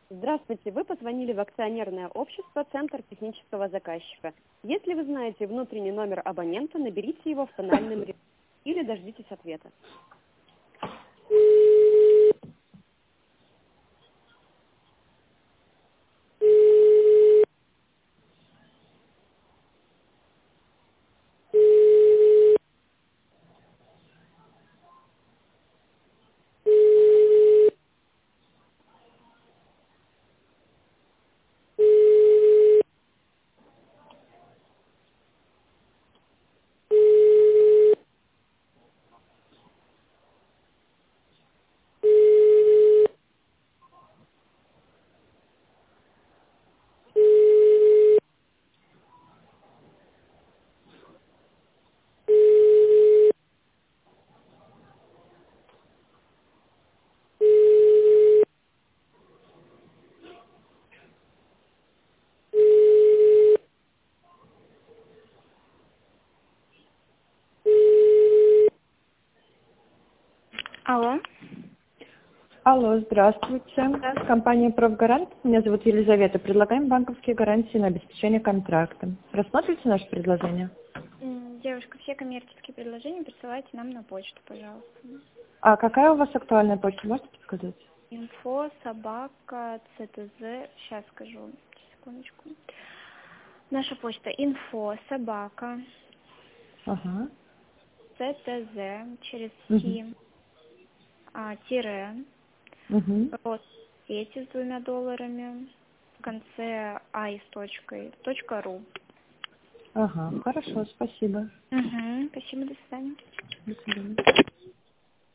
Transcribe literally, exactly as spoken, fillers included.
Здравствуйте, вы позвонили в акционерное общество «Центр технического заказчика». Если вы знаете внутренний номер абонента, наберите его в тональном режиме или дождитесь ответа. Алло. Алло, здравствуйте. Да. Компания «Профгарант». Меня зовут Елизавета. Предлагаем банковские гарантии на обеспечение контракта. Рассмотрите наше предложение? М, Девушка, все коммерческие предложения присылайте нам на почту, пожалуйста. А какая у вас актуальная почта, можете подсказать? Инфо, собака, цтз. Сейчас скажу. Секундочку. Наша почта инфо, собака, Ага. цтз, через Угу. си, а, тире, Угу. рост сети с двумя долларами, в конце ай с точкой, точка ру. Ага, хорошо, спасибо. Угу, спасибо, до свидания. До свидания.